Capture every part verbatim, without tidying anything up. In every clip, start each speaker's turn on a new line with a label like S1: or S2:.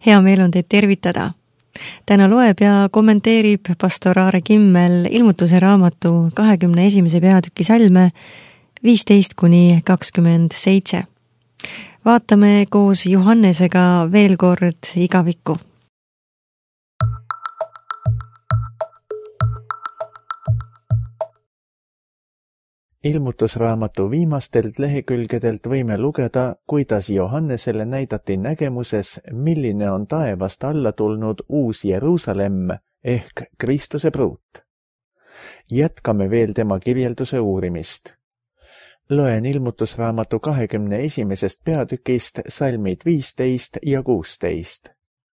S1: Hea meel on teid tervitada. Täna loeb ja kommenteerib pastor Aare Kimmel ilmutuse raamatu kahekümne esimese peatüki salme viisteist kuni kakskümmend seitse. Vaatame koos Johannesega veel kord igavikku.
S2: Ilmutusraamatu viimastelt lehekülgedelt võime lugeda, kuidas Johannesele näidati nägemuses, milline on taevast alla tulnud uus Jeruusalemm ehk Kristuse pruut. Jätkame veel tema kirjelduse uurimist. Loen ilmutusraamatu kahekümne esimesest peatükist salmid viisteist ja kuusteist.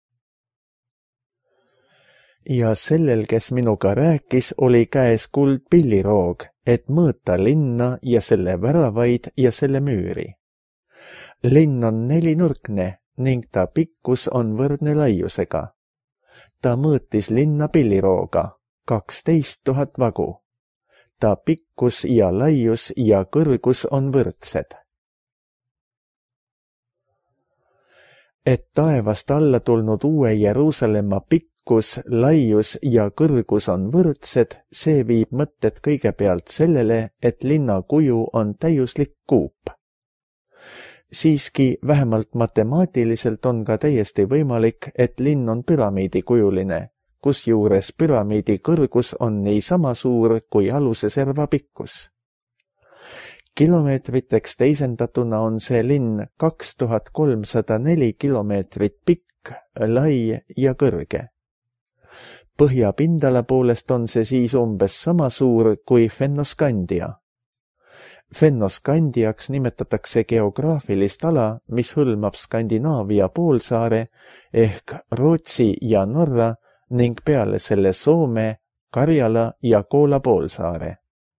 S2: Ja sellel, kes minuga rääkis, oli käes kuldpilliroog, et mõõta linna ja selle väravaid ja selle müüri. Linn on nelinurkne ning ta pikkus on võrdne laiusega. Ta mõõtis linna pillirooga, kaksteist tuhat vagu. Ta pikkus ja laius ja kõrgus on võrdsed. Et taevast alla tulnud uue Jeruusalemma pikkus, laius ja kõrgus on võrdsed, see viib mõtted kõigepealt sellele, et linna kuju on täiuslik kuup. Siiski vähemalt matemaatiliselt on ka täiesti võimalik, et linn on püramiidikujuline, kusjuures püramiidi kõrgus on nii sama suur kui aluse serva pikkus. Kilomeetriteks teisendatuna on see linn kaks tuhat kolmsada neli kilomeetrit pikk, lai ja kõrge. Põhjapindala poolest on see siis umbes sama suur kui Fennoskandia. Fennoskandiaks nimetatakse geograafilist ala, mis hõlmab Skandinaavia poolsaare ehk Rootsi ja Norra ning peale selle Soome, Karjala ja Koola poolsaare.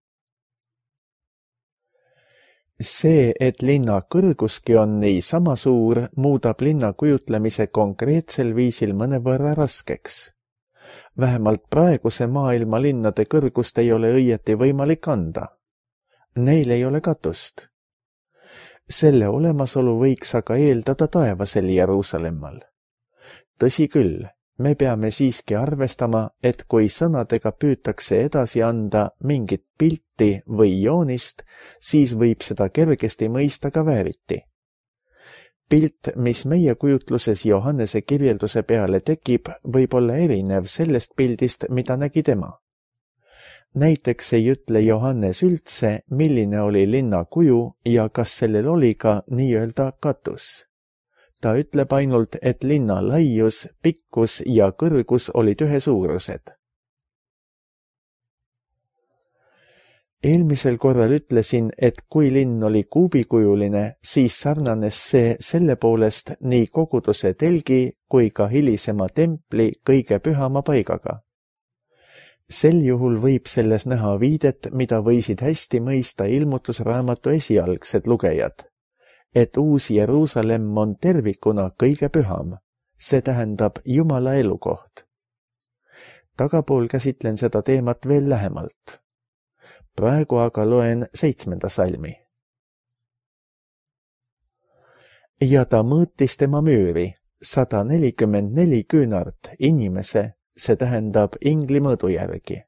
S2: See, et linna kõrguski on nii sama suur, muudab linna kujutlemise konkreetsel viisil mõnevõrra raskeks. Vähemalt praeguse maailma linnade kõrgust ei ole õieti võimalik anda. Neil ei ole katust. Selle olemasolu võiks aga eeldada taevasel Jeruusalemmal. Tõsi küll, me peame siiski arvestama, et kui sõnadega püütakse edasi anda mingit pilti või joonist, siis võib seda kergesti mõista ka vääriti. Pilt, mis meie kujutluses Johannese kirjelduse peale tekib, võib olla erinev sellest pildist, mida nägi tema. Näiteks ei ütle Johannes üldse, milline oli linna kuju ja kas sellel oli ka nii-öelda katus. Ta ütleb ainult, et linna laius, pikkus ja kõrgus olid ühesuurused. Eelmisel korral ütlesin, et kui linn oli kuubikujuline, siis sarnanes see selle poolest nii koguduse telgi kui ka hilisema templi kõige pühama paigaga. Sel juhul võib selles näha viidet, mida võisid hästi mõista ilmutusraamatu esialgsed lugejad, et uus Jeruusalemm on tervikuna kõige püham, see tähendab Jumala elukoht. Tagapool käsitlen seda teemat veel lähemalt. Praegu aga loen seitsmenda salmi. Ja ta mõõtis tema müüri, sada nelikümmend neli küünart inimese, see tähendab ingli mõõdu järgi.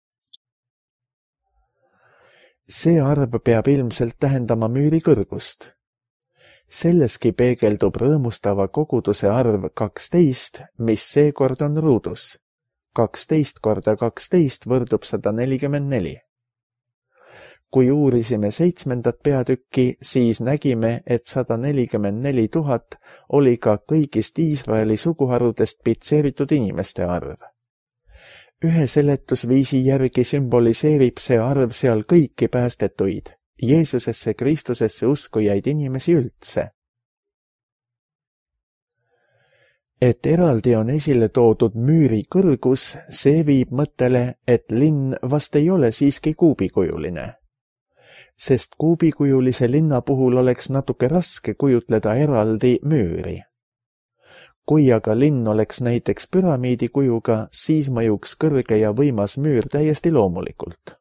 S2: See arv peab ilmselt tähendama müüri kõrgust. Selleski peegeldub rõõmustava koguduse arv kaksteist, mis seekord on ruudus. kaksteist korda kaksteist võrdub sada nelikümmend neli. Kui uurisime seitsmendat peatükki, siis nägime, et sada nelikümmend neli tuhat oli ka kõigist Iisraeli suguharudest pitseeritud inimeste arv. Ühe seletusviisi järgi sümboliseerib see arv seal kõiki päästetuid, Jeesusesse Kristusesse uskujaid inimesi üldse. Et eraldi on esile toodud müüri kõrgus, see viib mõttele, et linn vast ei ole siiski kuubikujuline. Sest kuubikujulise linna puhul oleks natuke raske kujutleda eraldi müüri. Kui aga linn oleks näiteks püramiidi kujuga, siis mõjuks kõrge ja võimas müür täiesti loomulikult.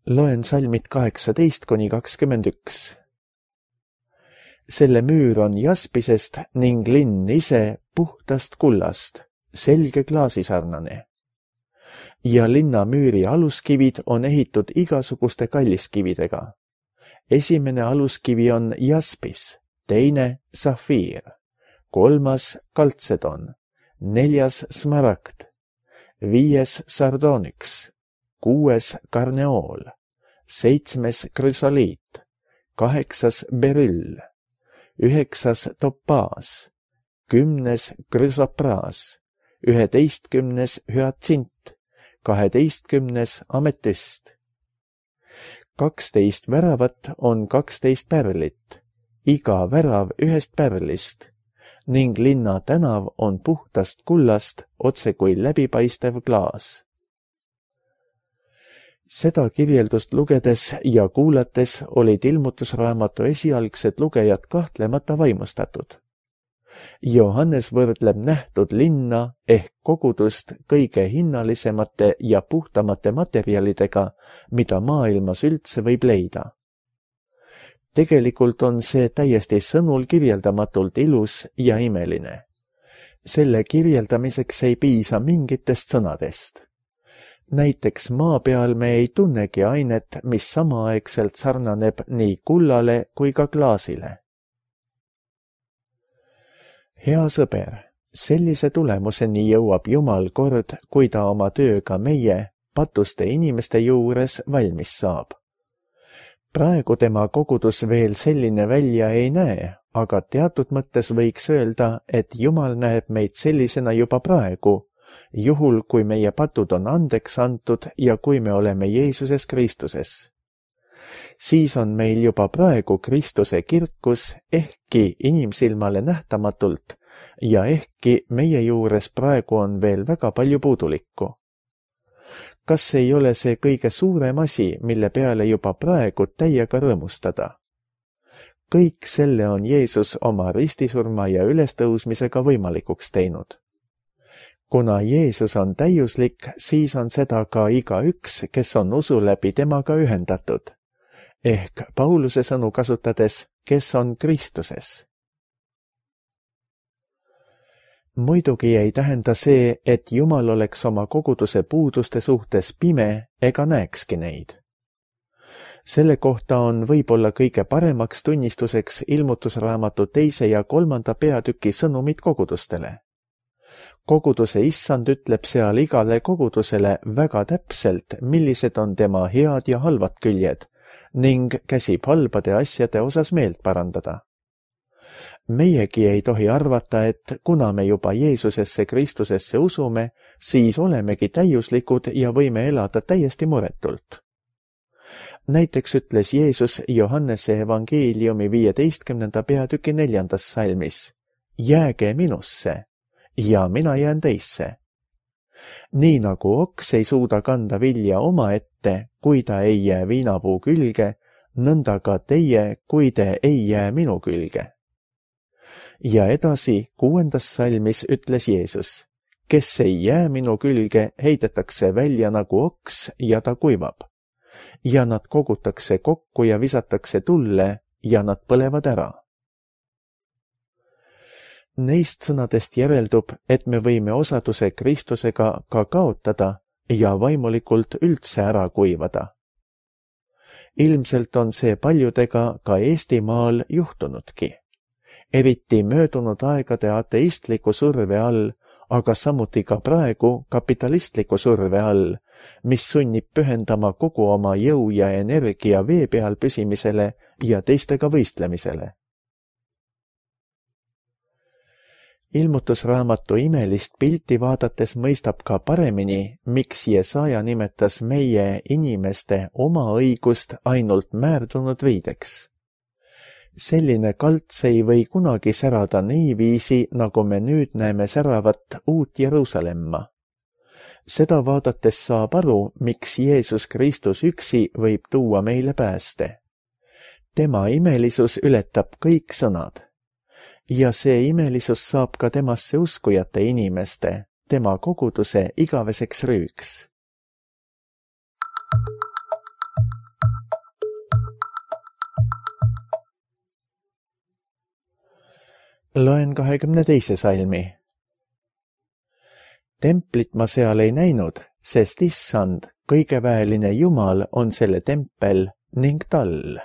S2: Loen salmid kaheksateist kuni kakskümmend üks. Selle müür on jaspisest ning linn ise puhtast kullast, selge klaasisarnane. Ja linna müüri aluskivid on ehitud igasuguste kalliskividega. Esimene aluskivi on jaspis, teine safiir, kolmas kaltsedon, neljas smaragd, viies sardonyks, kuues karneool, seitsmes krüsoliit, kaheksas beryll, üheksas topaas, kümnes krüsopraas, üheteistkümnes hüatsint, kaheteistkümnes ametüst. kaksteist väravat on kaksteist pärlit, iga värav ühest pärlist, ning linna tänav on puhtast kullast otse kui läbipaistev klaas. Seda kirjeldust lugedes ja kuulates olid ilmutusraamatu esialgsed lugejad kahtlemata vaimustatud. Johannes võrdleb nähtud linna ehk kogudust kõige hinnalisemate ja puhtamate materjalidega, mida maailmas üldse võib leida. Tegelikult on see täiesti sõnul kirjeldamatult ilus ja imeline. Selle kirjeldamiseks ei piisa mingitest sõnadest. Näiteks maa peal me ei tunnegi ainet, mis samaaegselt sarnaneb nii kullale kui ka klaasile. Hea sõber, sellise tulemuseni jõuab Jumal kord, kui ta oma tööga meie, patuste inimeste juures valmis saab. Praegu tema kogudus veel selline välja ei näe, aga teatud mõttes võiks öelda, et Jumal näeb meid sellisena juba praegu, juhul kui meie patud on andeks antud ja kui me oleme Jeesuses Kristuses. Siis on meil juba praegu Kristuse kirkus, ehkki inimsilmale nähtamatult, ja ehkki meie juures praegu on veel väga palju puudulikku. Kas ei ole see kõige suurem asi, mille peale juba praegu täiega rõõmustada? Kõik selle on Jeesus oma ristisurma ja ülestõusmisega võimalikuks teinud. Kuna Jeesus on täiuslik, siis on seda ka igaüks, kes on usu läbi temaga ühendatud, ehk Pauluse sõnu kasutades, kes on Kristuses. Muidugi ei tähenda see, et Jumal oleks oma koguduse puuduste suhtes pime ega näekski neid. Selle kohta on võib-olla kõige paremaks tunnistuseks ilmutusraamatu teise ja kolmanda peatüki sõnumid kogudustele. Koguduse issand ütleb seal igale kogudusele väga täpselt, millised on tema head ja halvad küljed, ning käsib halbade asjade osas meelt parandada. Meiegi ei tohi arvata, et kuna me juba Jeesusesse Kristusesse usume, siis olemegi täiuslikud ja võime elada täiesti muretult. Näiteks ütles Jeesus Johannese evangeeliumi viieteistkümnenda peatüki neljandas salmis, jääge minusse ja mina jään teisse. Nii nagu oks ei suuda kanda vilja omaette, kui ta ei jää viinapuu külge, nõnda ka teie, kui te ei jää minu külge. Ja edasi kuuendas salmis ütles Jeesus, kes ei jää minu külge, heidetakse välja nagu oks ja ta kuivab. Ja nad kogutakse kokku ja visatakse tulle ja nad põlevad ära. Neist sõnadest järeldub, et me võime osaduse Kristusega ka kaotada ja vaimulikult üldse ära kuivada. Ilmselt on see paljudega ka Eestimaal juhtunudki. Eriti möödunud aegade ateistliku surve all, aga samuti ka praegu kapitalistliku surve all, mis sunnib pühendama kogu oma jõu ja energia vee peal püsimisele ja teistega võistlemisele. Ilmutusraamatu imelist pilti vaadates mõistab ka paremini, miks Jesaja nimetas meie inimeste oma õigust ainult määrdunud riideks. Selline kalts ei või kunagi särada niiviisi, nagu me nüüd näeme säravat uut Jeruusalemma. Seda vaadates saab aru, miks Jeesus Kristus üksi võib tuua meile pääste. Tema imelisus ületab kõik sõnad. Ja see imelisus saab ka temasse uskujate inimeste, tema koguduse igaveseks rüüks. Loen kahekümne teise salmi. Templit ma seal ei näinud, sest issand, kõigeväeline Jumal on selle tempel ning tall.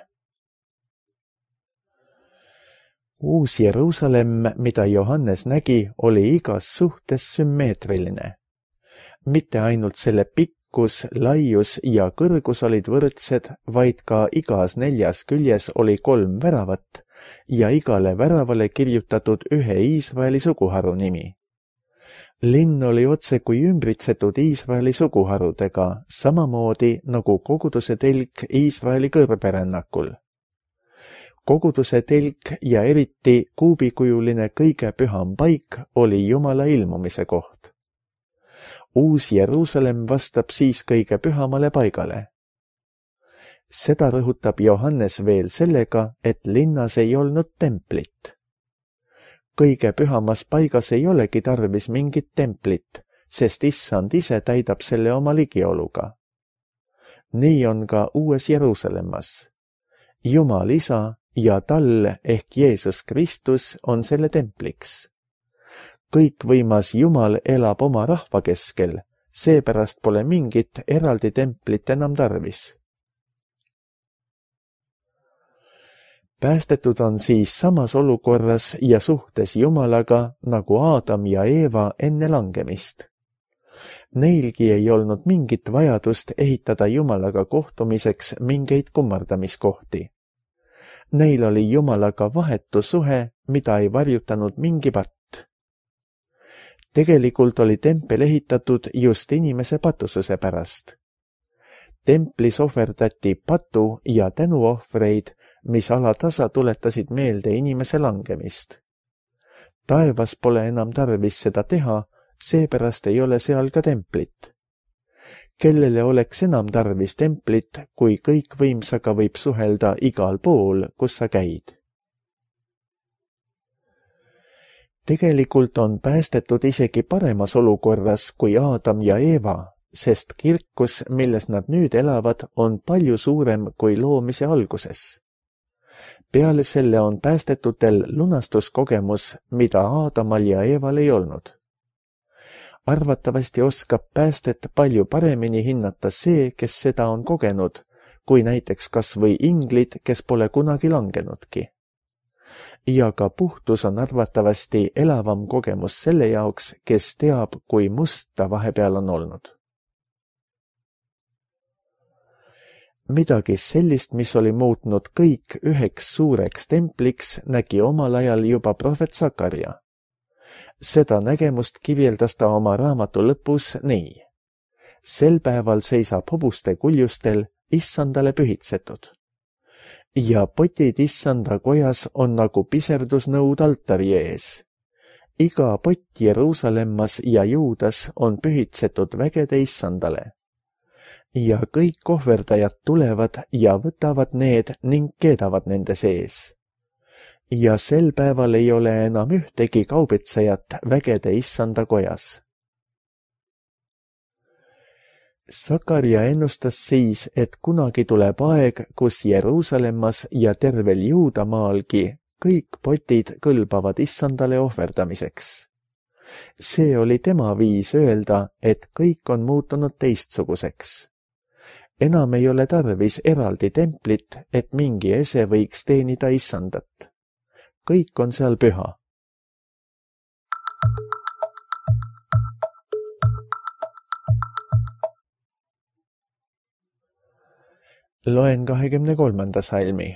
S2: Uus Jeruusalemm, mida Johannes nägi, oli igas suhtes sümmeetriline. Mitte ainult selle pikkus, laius ja kõrgus olid võrdsed, vaid ka igas neljas küljes oli kolm väravat ja igale väravale kirjutatud ühe Iisraeli suguharu nimi. Linn oli otse kui ümbritsetud Iisraeli suguharudega, samamoodi nagu koguduse telk Iisraeli kõrberännakul. Koguduse telk ja eriti kuubikujuline kõige püham paik oli Jumala ilmumise koht. Uus Jeruusalemm vastab siis kõige pühamale paigale. Seda rõhutab Johannes veel sellega, et linnas ei olnud templit. Kõige pühamas paigas ei olegi tarvis mingit templit, sest issand ise täidab selle oma ligioluga. Nii on ka uues Jeruusalemmas. Jumal isa ja tal ehk Jeesus Kristus on selle templiks. Kõikvõimas Jumal elab oma rahva keskel, seepärast pole mingit eraldi templit enam tarvis. Päästetud on siis samas olukorras ja suhtes Jumalaga nagu Aadam ja Eeva enne langemist. Neilgi ei olnud mingit vajadust ehitada Jumalaga kohtumiseks mingeid kummardamiskohti. Neil oli Jumalaga vahetu suhe, mida ei varjutanud mingi patt. Tegelikult oli tempel ehitatud just inimese patususe pärast. Templis ohverdati patu ja tänuohvreid, mis alatasa tuletasid meelde inimese langemist. Taevas pole enam tarvis seda teha, seepärast ei ole seal ka templit. Kellele oleks enam tarvis templit, kui kõikvõimsaga võib suhelda igal pool, kus sa käid? Tegelikult on päästetud isegi paremas olukorras kui Aadam ja Eeva, sest kirkus, milles nad nüüd elavad, on palju suurem kui loomise alguses. Peale selle on päästetutel lunastuskogemus, mida Aadamal ja Eeval ei olnud. Arvatavasti oskab päästet palju paremini hinnata see, kes seda on kogenud, kui näiteks kas või inglid, kes pole kunagi langenudki. Ja ka puhtus on arvatavasti elavam kogemus selle jaoks, kes teab, kui must ta vahepeal on olnud. Midagi sellist, mis oli muutnud kõik üheks suureks templiks, nägi omal ajal juba prohvet Sakarja. Seda nägemust kirjeldas ta oma raamatu lõpus nii. Sel päeval seisab hobuste kuljustel issandale pühitsetud. Ja potid issanda kojas on nagu piserdusnõud altari ees. Iga pott Jeruusalemmas ja Juudas on pühitsetud vägede issandale. Ja kõik ohverdajad tulevad ja võtavad need ning keedavad nende sees. Ja sel päeval ei ole enam ühtegi kaubitsejat vägede issanda kojas. Sakarja ennustas siis, et kunagi tuleb aeg, kus Jeruusalemmas ja tervel Juudamaalgi kõik potid kõlbavad issandale ohverdamiseks. See oli tema viis öelda, et kõik on muutunud teistsuguseks. Enam ei ole tarvis eraldi templit, et mingi ese võiks teenida issandat. Kõik on seal püha. Loen kahekümne kolmanda salmi.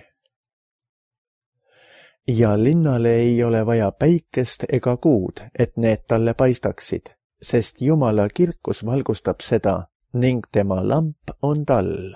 S2: Ja linnale ei ole vaja päikest ega kuud, et need talle paistaksid, sest Jumala kirkus valgustab seda ning tema lamp on tall.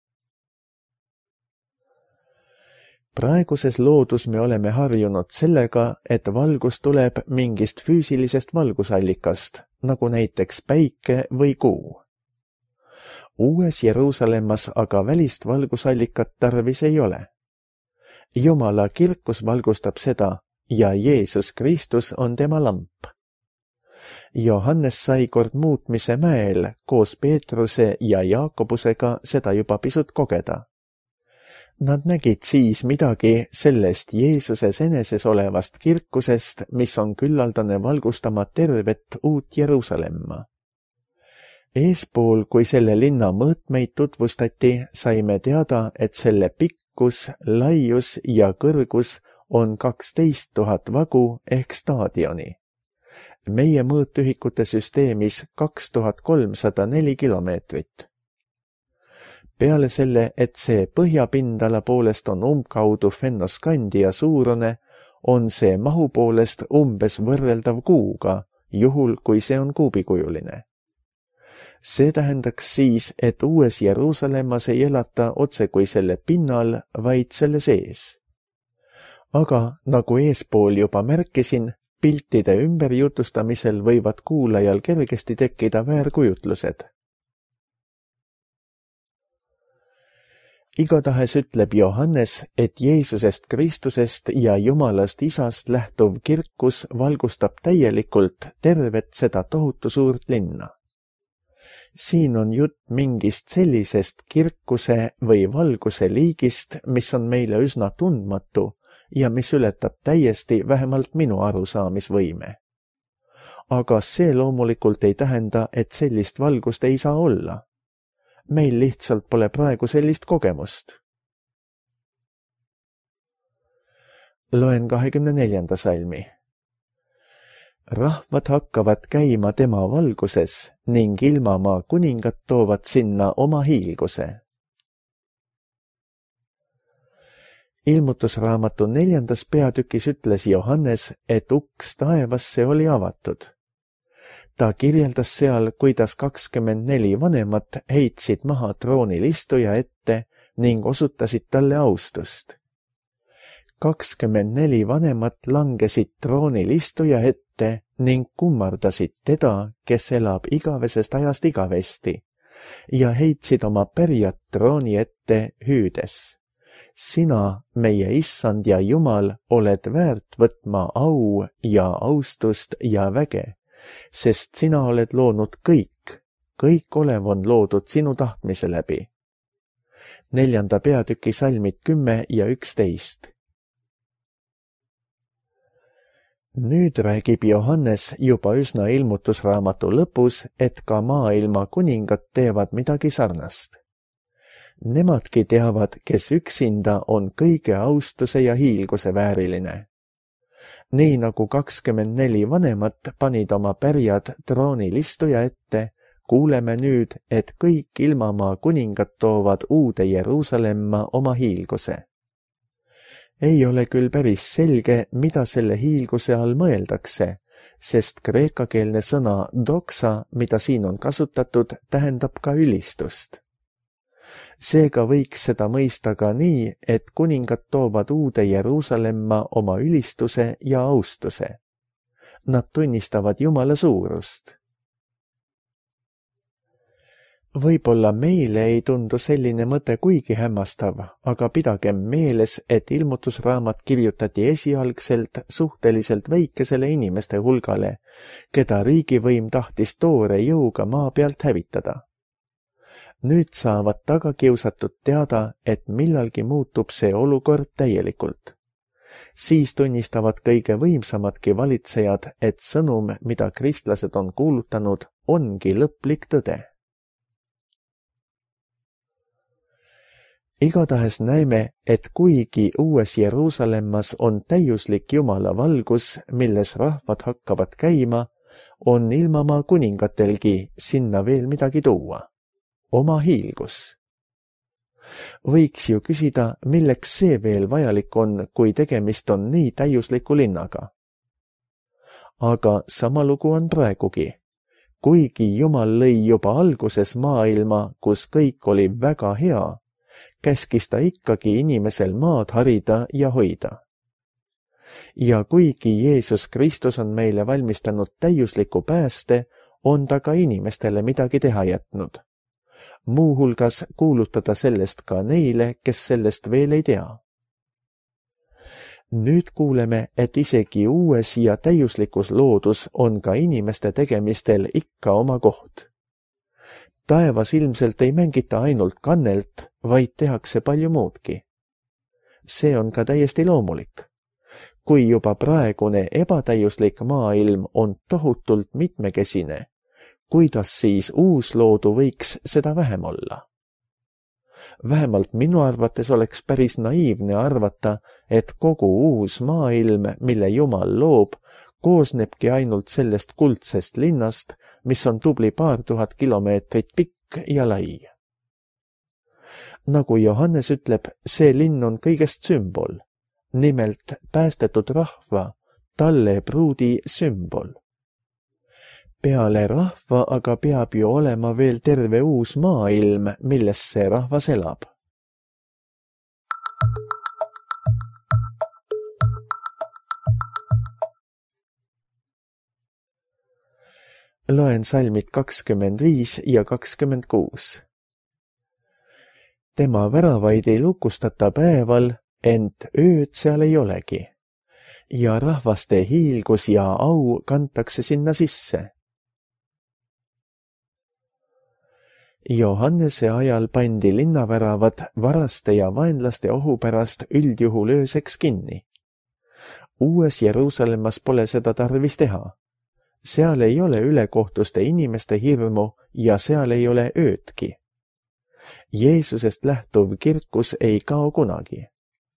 S2: Praeguses loodus me oleme harjunud sellega, et valgus tuleb mingist füüsilisest valgusallikast, nagu näiteks päike või kuu. Uues Jeruusalemmas aga välist valgusallikat tarvis ei ole. Jumala kirkus valgustab seda ja Jeesus Kristus on tema lamp. Johannes sai kord muutmise mäel koos Peetruse ja Jaakobusega seda juba pisut kogeda. Nad nägid siis midagi sellest Jeesuses eneses olevast kirkusest, mis on küllaldane valgustama tervet uut Jeruusalemma. Eespool, kui selle linna mõõtmeid tutvustati, saime teada, et selle pikkus, laius ja kõrgus on kaksteist tuhat vagu ehk staadioni. Meie mõõtühikute süsteemis kaks tuhat kolmsada neli kilomeetrit. Peale selle, et see põhjapindala poolest on umbkaudu Fennoskandia suurune, on see mahu poolest umbes võrreldav kuuga, juhul kui see on kuubikujuline. See tähendaks siis, et uues Jeruusalemmas ei elata otse kui selle pinnal, vaid selle sees. Aga, nagu eespool juba märkisin, piltide ümberjutustamisel võivad kuulajal kergesti tekkida väärkujutlused. Igatahes ütleb Johannes, et Jeesusest Kristusest ja Jumalast Isast lähtuv kirkus valgustab täielikult tervet seda tohutu suurt linna. Siin on jutt mingist sellisest kirkuse või valguse liigist, mis on meile üsna tundmatu ja mis ületab täiesti vähemalt minu arusaamisvõime. Aga see loomulikult ei tähenda, et sellist valgust ei saa olla. Meil lihtsalt pole praegu sellist kogemust. Loen kahekümne neljanda salmi. Rahvad hakkavad käima tema valguses ning ilmamaa kuningad toovad sinna oma hiilguse. Ilmutusraamatu neljandas peatükis ütles Johannes, et uks taevasse oli avatud. Ta kirjeldas seal, kuidas kakskümmend neli vanemat heitsid maha troonil istuja ette ning osutasid talle austust. kakskümmend neli vanemat langesid troonil istuja ette ning kummardasid teda, kes elab igavesest ajast igavesti, ja heitsid oma pärjad trooni ette hüüdes. Sina, meie issand ja Jumal, oled väärt võtma au ja austust ja väge, sest sina oled loonud kõik, kõik olev on loodud sinu tahtmise läbi. Neljanda peatüki salmid kümme ja üksteist. Nüüd räägib Johannes juba üsna ilmutusraamatu lõpus, et ka maailma kuningad teevad midagi sarnast. Nemadki teavad, kes üksinda on kõige austuse ja hiilguse vääriline. Nii nagu kakskümmend neli vanemat panid oma pärjad troonil istuja ette, kuuleme nüüd, et kõik ilmamaa kuningad toovad uude Jeruusalemma oma hiilguse. Ei ole küll päris selge, mida selle hiilguse all mõeldakse, sest kreekakeelne sõna doxa, mida siin on kasutatud, tähendab ka ülistust. Seega võiks seda mõista ka nii, et kuningad toovad uude Jeruusalemma oma ülistuse ja austuse. Nad tunnistavad Jumala suurust. Võib-olla meile ei tundu selline mõte kuigi hämmastav, aga pidagem meeles, et ilmutusraamat kirjutati esialgselt suhteliselt väikesele inimeste hulgale, keda riigivõim tahtis toore jõuga maa pealt hävitada. Nüüd saavad tagakiusatud teada, et millalgi muutub see olukord täielikult. Siis tunnistavad kõige võimsamadki valitsejad, et sõnum, mida kristlased on kuulutanud, ongi lõplik tõde. Igatahes näeme, et kuigi uues Jeruusalemmas on täiuslik Jumala valgus, milles rahvad hakkavad käima, on ilmamaa kuningatelgi sinna veel midagi tuua. Oma hiilgus. Võiks ju küsida, milleks see veel vajalik on, kui tegemist on nii täiusliku linnaga. Aga sama lugu on praegugi. Kuigi Jumal lõi juba alguses maailma, kus kõik oli väga hea, käskis ta ikkagi inimesel maad harida ja hoida. Ja kuigi Jeesus Kristus on meile valmistanud täiusliku pääste, on ta ka inimestele midagi teha jätnud. Muuhulgas kuulutada sellest ka neile, kes sellest veel ei tea. Nüüd kuuleme, et isegi uues ja täiuslikus loodus on ka inimeste tegemistel ikka oma koht. Taevas ilmselt ei mängita ainult kannelt, vaid tehakse palju muudki. see on ka täiesti loomulik. Kui juba praegune ebatäiuslik maailm on tohutult mitmekesine, kuidas siis uusloodu võiks seda vähem olla? Vähemalt minu arvates oleks päris naiivne arvata, et kogu uus maailm, mille Jumal loob, koosnebki ainult sellest kuldsest linnast, mis on tubli paar tuhat kilomeetrit pikk ja lai. Nagu Johannes ütleb, see linn on kõigest sümbol, nimelt päästetud rahva, talle pruudi sümbol. Peale rahva aga peab ju olema veel terve uus maailm, milles see rahvas elab. Loen salmid kakskümmend viis ja kakskümmend kuus. Tema väravaid ei lukustata päeval, ent ööd seal ei olegi. Ja rahvaste hiilgus ja au kantakse sinna sisse. Johannese ajal pandi linnaväravad varaste ja vaenlaste ohu pärast üldjuhul ööseks kinni. Uues Jeruusalemmas pole seda tarvis teha. Seal ei ole ülekohtuste inimeste hirmu ja seal ei ole öödki. Jeesusest lähtuv kirkus ei kao kunagi.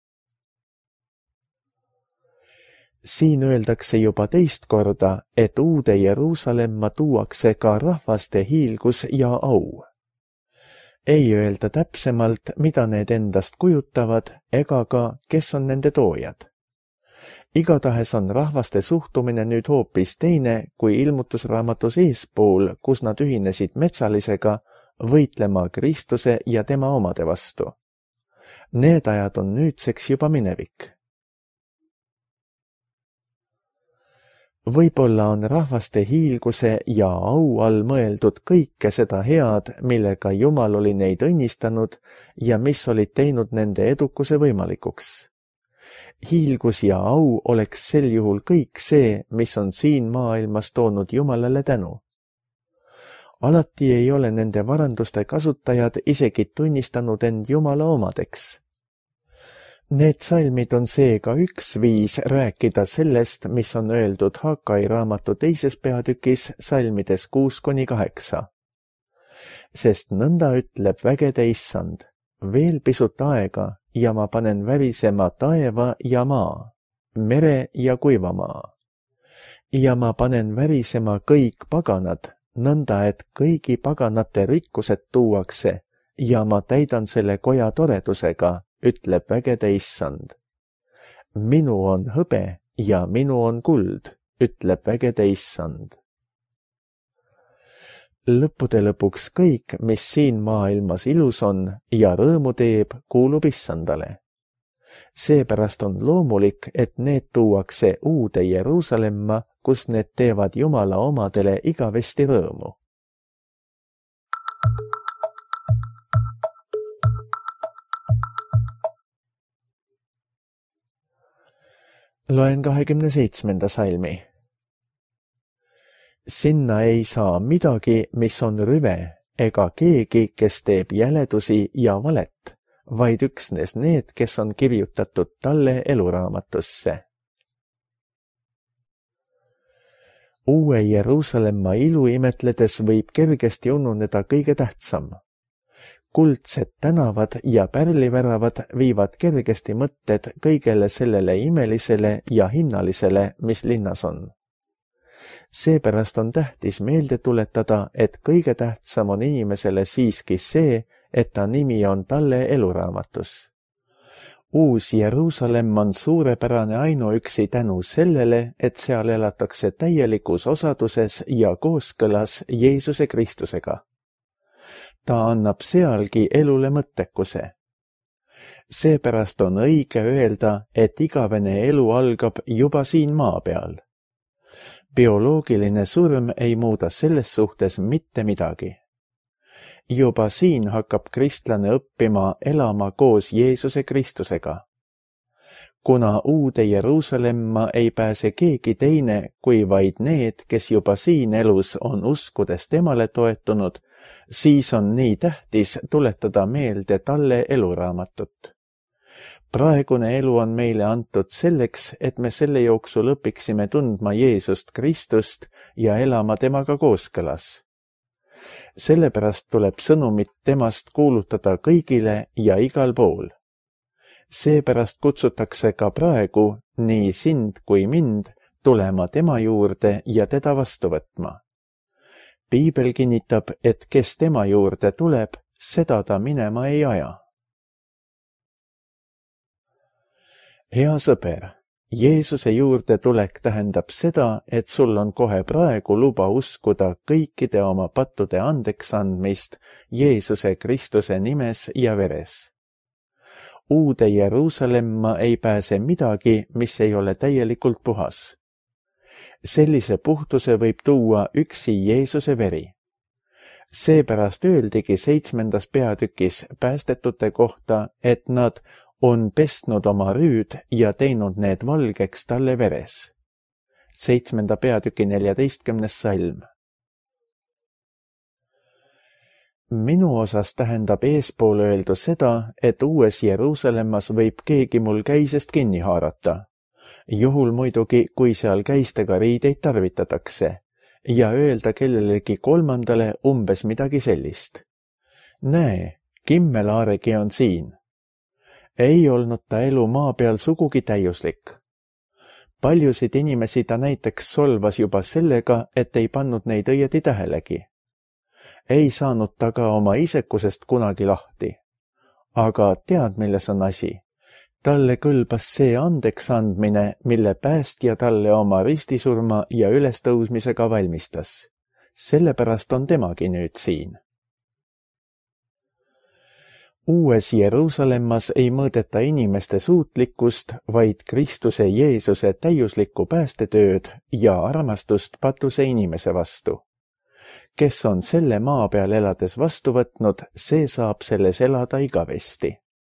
S2: Siin öeldakse juba teist korda, et uude Jeruusalemma tuuakse ka rahvaste hiilgus ja au. Ei öelda täpsemalt, mida need endast kujutavad, ega ka, kes on nende toojad. Igatahes on rahvaste suhtumine nüüd hoopis teine kui ilmutusraamatus eespool, kus nad ühinesid metsalisega, võitlema Kristuse ja tema omade vastu. Need ajad on nüüdseks juba minevik. Võib-olla on rahvaste hiilguse ja au all mõeldud kõike seda head, millega Jumal oli neid õnnistanud ja mis olid teinud nende edukuse võimalikuks. Hiilgus ja au oleks sel juhul kõik see, mis on siin maailmas toonud Jumalale tänu. Alati ei ole nende varanduste kasutajad isegi tunnistanud end Jumala omadeks. Need salmid on seega üks viis rääkida sellest, mis on öeldud Hagai raamatu teises peatükis salmides kuus kuni kaheksa. Sest nõnda ütleb vägede issand, veel pisut aega ja ma panen värisema taeva ja maa, mere ja kuivamaa. Ja ma panen värisema kõik paganad, nõnda et kõigi paganate rikkused tuuakse ja ma täidan selle koja toredusega, ütleb vägede issand. Minu on hõbe ja minu on kuld, ütleb vägede issand. Lõppude lõpuks kõik, mis siin maailmas ilus on ja rõõmu teeb, kuulub issandale. Seepärast on loomulik, et need tuuakse uude Jeruusalemma, kus need teevad Jumala omadele igavesti rõõmu. Loen kahekümne seitsmenda salmi. Sinna ei saa midagi, mis on rüve, ega keegi, kes teeb jäledusi ja valet, vaid üksnes need, kes on kirjutatud talle eluraamatusse. Uue Jeruusalemma ilu imetledes võib kergesti ununeda kõige tähtsam. Kuldsed tänavad ja pärliväravad viivad kergesti mõtted kõigele sellele imelisele ja hinnalisele, mis linnas on. Seepärast on tähtis meelde tuletada, et kõige tähtsam on inimesele siiski see, et ta nimi on talle eluraamatus. Uus Jeruusalemm on suurepärane ainuüksi tänu sellele, et seal elatakse täielikus osaduses ja kooskõlas Jeesuse Kristusega. Ta annab sealgi elule mõttekuse. Seepärast on õige öelda, et igavene elu algab juba siin maa peal. Bioloogiline surm ei muuda selles suhtes mitte midagi. Juba siin hakkab kristlane õppima elama koos Jeesuse Kristusega. Kuna uude Jeruusalemma ei pääse keegi teine kui vaid need, kes juba siin elus on uskudes temale toetunud, siis on nii tähtis tuletada meelde talle eluraamatut. praegune elu on meile antud selleks, et me selle jooksul õpiksime tundma Jeesust Kristust ja elama temaga kooskõlas. Sellepärast tuleb sõnumit temast kuulutada kõigile ja igal pool. Seepärast kutsutakse ka praegu nii sind kui mind tulema tema juurde ja teda vastu võtma. Piibel kinnitab, et kes tema juurde tuleb, seda ta minema ei aja. Hea sõber, Jeesuse juurde tulek tähendab seda, et sul on kohe praegu luba uskuda kõikide oma pattude andeks andmist Jeesuse Kristuse nimes ja veres. Uude Jeruusalemma ei pääse midagi, mis ei ole täielikult puhas. Sellise puhtuse võib tuua üksi Jeesuse veri. Seepärast öeldigi seitsmendas peatükis päästetute kohta, et nad on pestnud oma rüüd ja teinud need valgeks talle veres. Seitsmenda peatüki neljateistkümnes salm. Minu osas tähendab eespool öeldu seda, et uues Jeruusalemmas võib keegi mul käisest kinni haarata. Juhul muidugi, kui seal käistega riideid tarvitatakse ja öelda kellelegi kolmandale umbes midagi sellist. Näe, Kimmelaaregi on siin. Ei olnud ta elu maa peal sugugi täiuslik. Paljusid inimesi ta näiteks solvas juba sellega, et ei pannud neid õieti tähelegi. Ei saanud ta ka oma isekusest kunagi lahti. Aga tead, milles on asi? Talle kõlbas see andeks andmine, mille päästja talle oma ristisurma ja ülestõusmisega valmistas. Sellepärast on temagi nüüd siin. Uues Jeruusalemmas ei mõõdeta inimeste suutlikkust, vaid Kristuse Jeesuse täiuslikku päästetööd ja armastust patuse inimese vastu. Kes on selle maa peal elades vastu võtnud, see saab selles elada igavesti.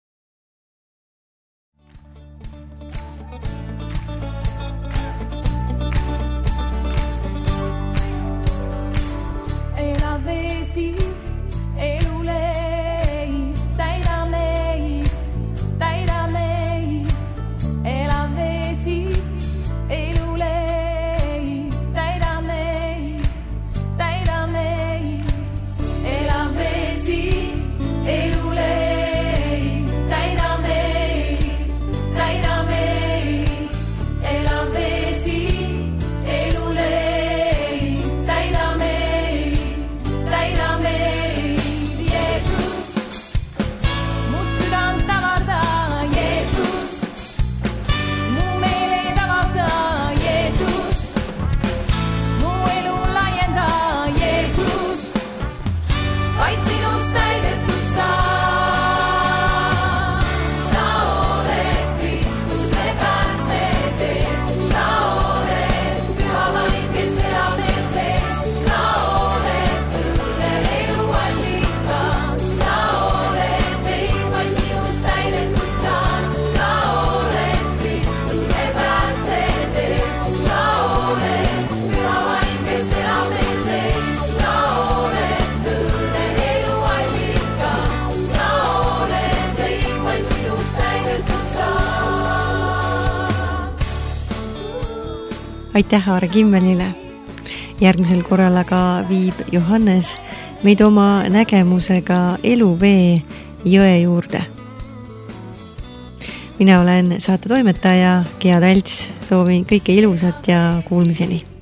S1: Aitäh Aare Kimmelile. Järgmisel korral aga viib Johannes meid oma nägemusega eluvee jõe juurde. Mina olen saate toimetaja Gea Talts, soovin kõike ilusat ja kuulmiseni.